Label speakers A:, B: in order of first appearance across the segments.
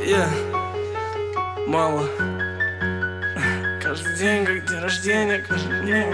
A: Yeah. Мало. Каждый день как день рождения, каждый день.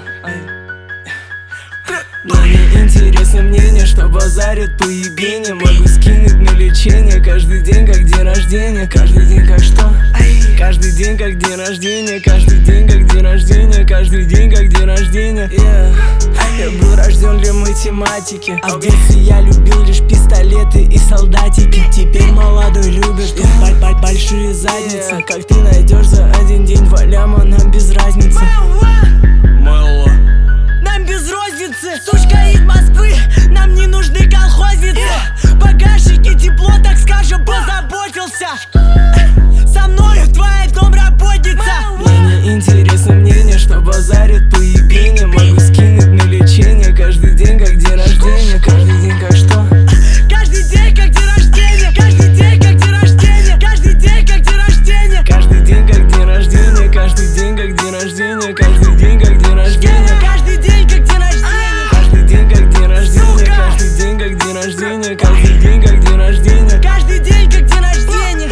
A: Мне интересно мнение, что базарят по ебине. Могу скинуть на лечение. Каждый день как день рождения. Каждый день как что? Каждый день как день рождения. Каждый день как день рождения. Каждый день как день рождения. Я был рожден для математики, а в детстве я любил лишь пистолеты и солдатики. Теперь молодой любит большие задницы. Как ты найдешь за один день 2 ляма, нам без разницы. Мало.
B: Нам без розницы. Сучка из Москвы, нам не нужны колхозницы. Багажники тепло, так скажем, позаботился. Со мною твоя домработница.
A: Мне не интересно мнение, что базарят по ебине. Могу скинуть на лечение. Каждый день как день рождения. Каждый день как что?
B: Каждый день как день рождения. Каждый день как день рождения. Каждый день как день рождения.
A: Каждый день как день рождения. Каждый день как день рождения. Каждый день как день рождения.
B: Каждый день как день рождения.
A: Каждый день как день рождения. Каждый день как день рождения. Каждый день как день рождения.
B: Каждый день как день рождения.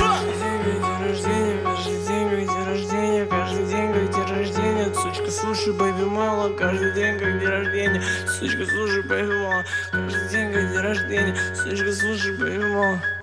A: Каждый день как день рождения. Сучка, слушай, бэйби, мало. Каждый день как день рождения. Сучка, слушай, бэйби, мало. Каждый день как день рождения. Сучка, слушай, бэйби, мало.